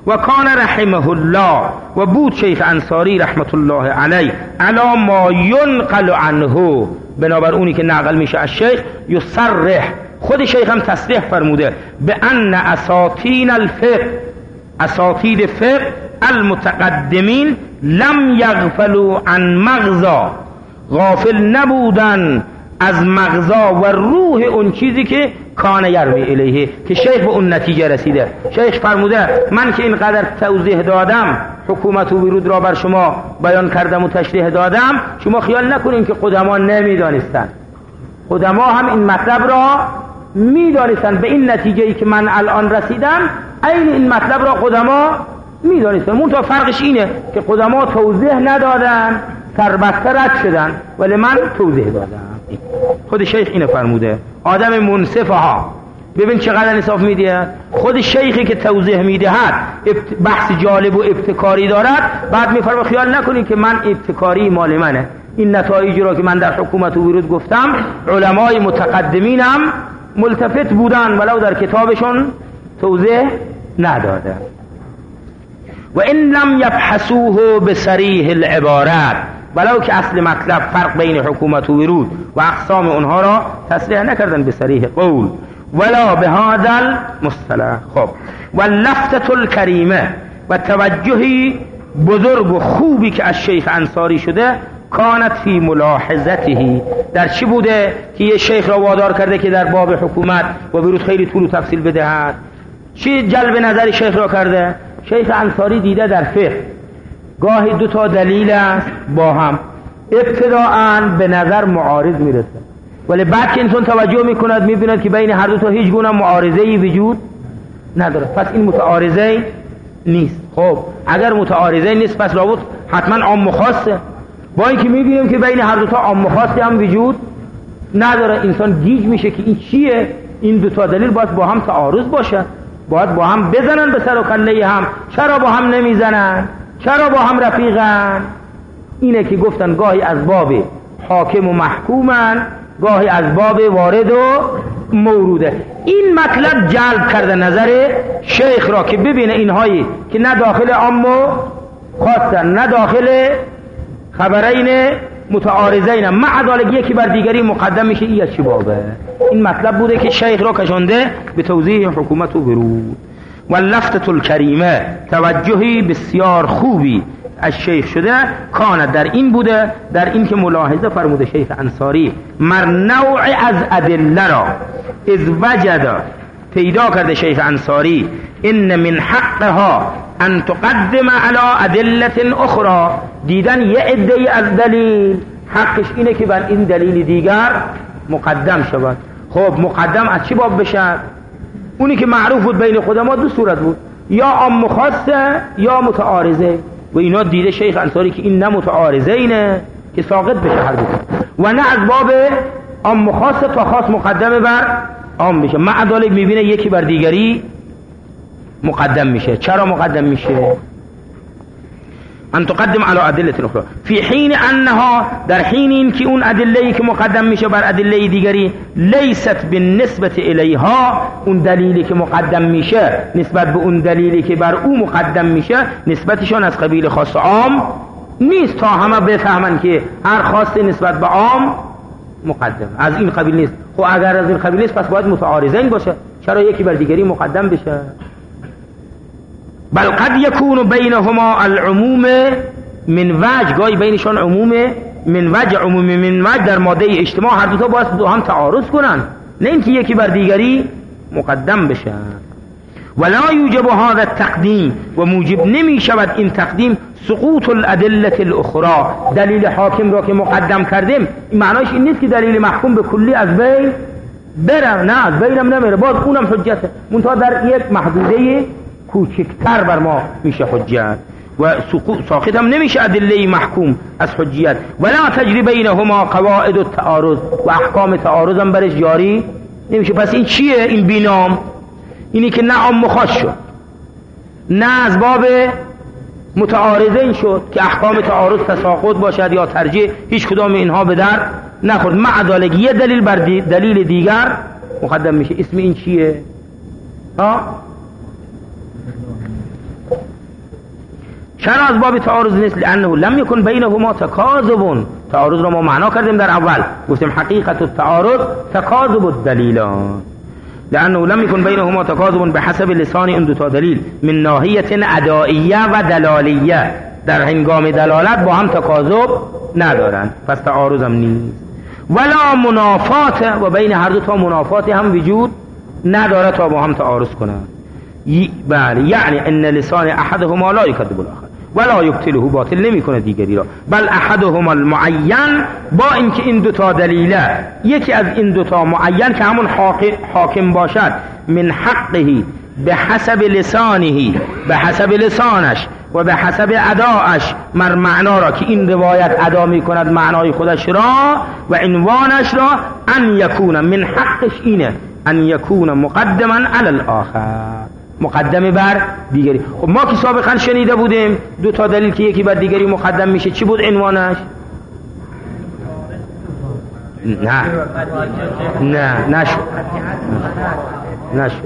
و کان رحمه الله و بود شیخ انصاری رحمت الله علیه علا ما ینقل عنه بنابر اونی که نقل میشه از شیخ یصرح خود شیخ هم تصریح فرموده به ان اساطین الفقه اساتید فقه المتقدمین لم یغفلوا عن مغزا غافل نبودن از مغزا و روح اون چیزی که کان یروی الیه که شیخ به اون نتیجه رسیده. شیخ فرموده من که اینقدر توضیح دادم حکومت و ورود را بر شما بیان کردم و تشریح دادم شما خیال نکنین که قدما نمیدانستن، قدما هم این مطلب را میدانستن به این نتیجه ای که من الان رسیدم عین این مطلب را قدما میدانستن. منتها فرقش اینه که قدما توضیح ندادن سربسته رد شدن ولی من توضیح دادم. خود شیخ اینو فرموده. آدم منصفه ها ببین چقدر انصاف میده. خود شیخی که توضیح میدهد بحث جالب و ابتکاری دارد بعد میفرمه خیال نکنید که من ابتکاری مال منه. این نتایجی را که من در حکومت و ورود گفتم علمای متقدمینم ملتفت بودن ولو در کتابشون توضیح ندادن. و این لم یبحثوه بصریح العبارات ولو که اصل مطلب فرق بین حکومت و ورود و اقسام اونها را تصریح نکردن به صریح قول ولا به هذا المصطلح. خب و لفتة الکریمه و توجهی بزرگ و خوبی که از شیخ انصاری شده کانت فی ملاحظته در چی بوده که یه شیخ را وادار کرده که در باب حکومت و ورود خیلی طول و تفصیل بدهد. چی جلب نظر شیخ را کرده؟ شیخ انصاری دیده در فقه گاهی دو تا دلیل است با هم ابتداءً به نظر معارض میرسه ولی بعد که انسان توجه میکند میبیند که بین هر دو تا هیچ گونه معارضه‌ای وجود نداره پس این متعارضه نیست. خب اگر متعارضه نیست پس لابد حتما عام و خاصه. با اینکه میبینیم که بین هر دو تا عام و خاصی هم وجود نداره انسان گیج میشه که این چیه. این دو تا دلیل باید با هم تعارض باشه باید با هم بزنن به سر و کله هم. چرا با هم نمیزنن؟ چرا با هم رفیقن؟ اینه که گفتن گاهی از باب حاکم و محکومن گاهی از باب وارد و موروده. این مطلب جلب کرده نظر شیخ را که ببینه اینهایی که نه داخل عام و خاصن نه داخل خبرین متعارضین مع ذلک یکی بر دیگری مقدم میشه. این چی بابه؟ این مطلب بوده که شیخ را کشانده به توضیح حکومت و ورود. و لفتة الکریمه توجهی بسیار خوبی از شیخ شده کانت در این بوده در این که ملاحظه فرموده شیخ انصاری مر نوع از ادله را از وجد پیدا کرده شیخ انصاری ان من حقها ان تقدم علی ادله اخرى دیدن یه عده از دلیل حقش اینه که بر این دلیل دیگر مقدم شود. خب مقدم از چی باب بشه؟ اونی که معروف بود بین قدما دو صورت بود یا عام خاصه یا متعارضه و اینا دیده شیخ انصاری که این نه متعارضه اینه که ساقط بشه هر دو و نه از باب عام خاصه تا خاص مقدمه بر عام بشه. مع ذلک میبینه یکی بر دیگری مقدم میشه. چرا مقدم میشه؟ ان تقدم على ادله اخرى فی حین انها در حین این که اون ادله‌ای که مقدم میشه بر ادله دیگری لیست بالنسبه الیها اون دلیلی که مقدم میشه نسبت به اون دلیلی که بر او مقدم میشه نسبتشون از قبیل خاص عام نیست تا همه بفهمن که هر خاص نسبت به عام مقدم از این قبیل نیست. خب اگر از این قبیل نیست پس باید متعارضین باشه. چرا یکی بر دیگری مقدم بشه؟ بل قد یکون بینهما العموم من وجه گاهی بینشان عموم من وجه عموم من وجه در ماده اجتماع هر دوتا باید دو هم تعارض کنن نه اینکه یکی بر دیگری مقدم بشه. ولا یوجب هذا التقدیم و موجب نمی شود این تقدیم سقوط الادله الاخرى دلیل حاکم را که مقدم کردیم این معناش این نیست که دلیل محکوم به کلی از بین بره. نه از بینم نمیره باز اونم حجته منتها در یک محدوده کوچکتر بر ما میشه حجت و ساقط هم نمیشه ادله محکوم از حجیت. ولا تجری بینهما قواعد التعارض و احکام تعارض هم برش جاری نمیشه. پس این چیه؟ این بینام اینی که نه عام خاص شد نه از باب متعارضین شد که احکام تعارض تساقط باشد یا ترجیح هیچ کدام اینها به در نخورد. مع ذلک یه دلیل بر دلیل دیگر مقدم میشه. اسم این چیه؟ ها چرا از باب تعارض نیست؟ لانه لم یکن بینهما تکاذب. تعارض رو ما معنا کردیم در اول، گفتیم حقیقت التعارض تکاذب الدلیلان، لانه لم یکن بینهما تکاذب بحسب لسان این دو تا دلیل من ناحیه ادائیه و دلالیه، در هنگام دلالت با هم تکاذب ندارن، پس تعارض هم نیست. ولا منافات، و بین هر دو تا منافاتی هم وجود نداره تا با هم تعارض کنن. بله، یعنی ان لسان احدهما لا یکذب الاخر ولا یبطله، باطل نمیکنه دیگری را، بل احدهما المعین، با اینکه این دو تا دلیله، یکی از این دو تا معین که همون حاکم باشد، من حقه به حسب لسانه، به حسب لسانش و به حسب اداش مر معنا را که این روایت ادا می کند معنای خودش را و عنوانش را، ان یکون من حقش اینه ان یکون مقدما علی الاخر، مقدم بر دیگری. خب ما که سابقا شنیده بودیم دو تا دلیل که یکی بر دیگری مقدم میشه، چی بود عنوانش؟ نشد.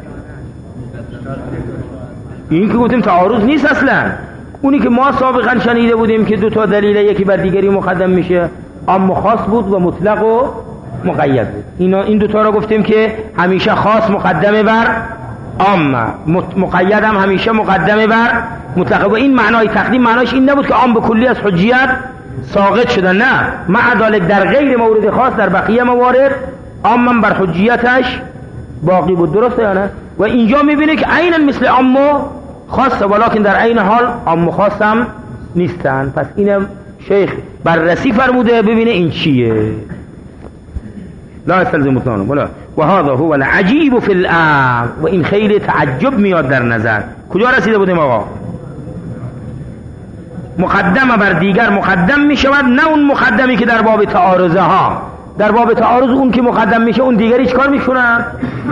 این که گفتیم تعارض نیست اصلا. اونی که ما سابقا شنیده بودیم که دو تا دلیل یکی بر دیگری مقدم میشه، عام و خاص بود و مطلق و مقید بود. این دو تا را گفتیم که همیشه خاص مقدمه بر عام، مقید هم همیشه مقدمه بر مطلق. و این معنای تقدیم معناش این نبود که عام به کلی از حجیت ساقط شدن، نه، مع ذلک در غیر مورد خاص در بقیه موارد عام بر حجیتش باقی بود. درسته یا نه؟ و اینجا میبینه که عیناً مثل عام و خاصه، ولکن در عین حال عام و خاص هم نیستن. پس اینم شیخ بررسی فرموده ببینه این چیه. لا استلزم مطلقاً ولا و هذا هو العجیب فی الامر، و این خیلی تعجب میاد در نظر. کجا رسیده بودیم آقا؟ مقدم بر دیگر مقدم میشود، نه اون مقدمی که در باب تعارضه ها. در باب تعارض اون که مقدم میشه اون دیگری چیکار میکنه؟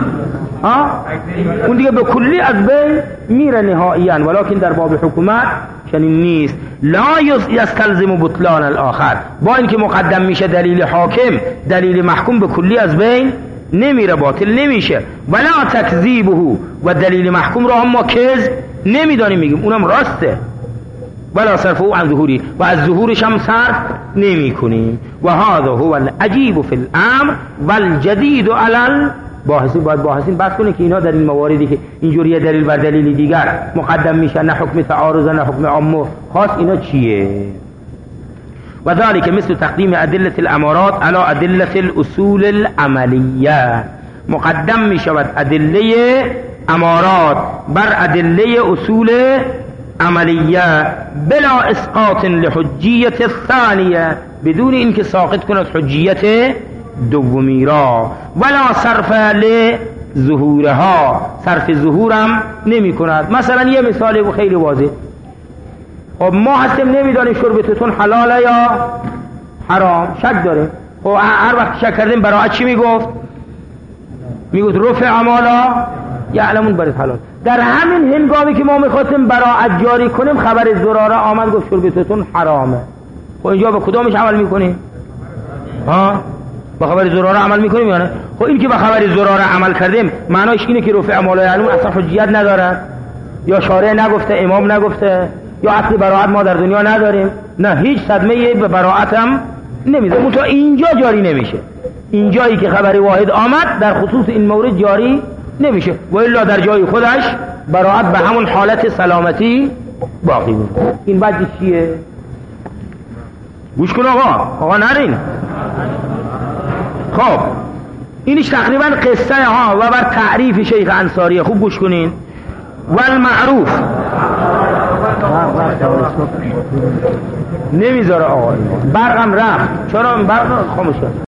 اون دیگه به کلی از بین میره نهائیاً، ولکن در باب حکومت چنین نیست. لا یستلزم بطلان الاخر، با اینکه مقدم میشه دلیل حاکم، دلیل محکوم به کلی از بین نمیره، باطل نمیشه. ولا تکذیبه، و دلیل محکوم را هم ما کذب نمیدانیم، میگیم اونم راسته. ولا صرفه عن ظهوری، و از ظهورش هم صرف نمی کنیم. و هذا هو العجیب فی الامر والجدید علی باحثین. باید باحثین بحث کنه که اینا در این مواردی که اینجوری دلیل بر دلیل دیگر مقدم میشه، نه حکم تعارض نه حکم عام خاص، اینا چیه؟ و ذلك مثل تقدیم ادله الامارات علی ادله الاصول العملیه، مقدم میشود ادله امارات بر ادله اصول عملیه بلا اسقاط لحجیت الثانیه، بدون اینکه ساقط کند حجیت دومی را، ولا صرف لظهورها، صرف ظهورم نمی کند. مثلا یه مثال خیلی واضح، خب ما هستیم نمیدانیم شربتتون حلاله یا حرام، شک داره. خب هر وقت شک کردیم براعت چی میگفت؟ میگفت رفع عمالا یعلمون برید حلال. در همین هنگامی که ما میخواستیم براعت جاری کنیم خبر زراره آمد گفت شربتتون حرامه. خب اینجا به کدامش عمل میکنیم؟ با خبر زراره عمل میکنیم یا نه؟ خب این که با خبر زراره عمل کردیم معناش اینه که رفع عمالا یعلمون اصلا حجیت نداره، یا شارع نگفته، امام نگفته، یا اصل براعت ما در دنیا نداریم، نه هیچ صدمه به براعت هم نمیده. اون تا اینجا جاری نمیشه، اینجایی که خبر واحد آمد در خصوص این مورد جاری نمیشه، و الا در جای خودش براعت به همون حالت سلامتی باقی بود. این بعد چیه؟ گوش کن آقا نرین. خب اینش تقریبا قصه ها و بر تعریف شیخ انصاریه. خوب گوش کنین. والمعروف نمیذاره آقا، برقم رفت. چرا برق خاموش کرد؟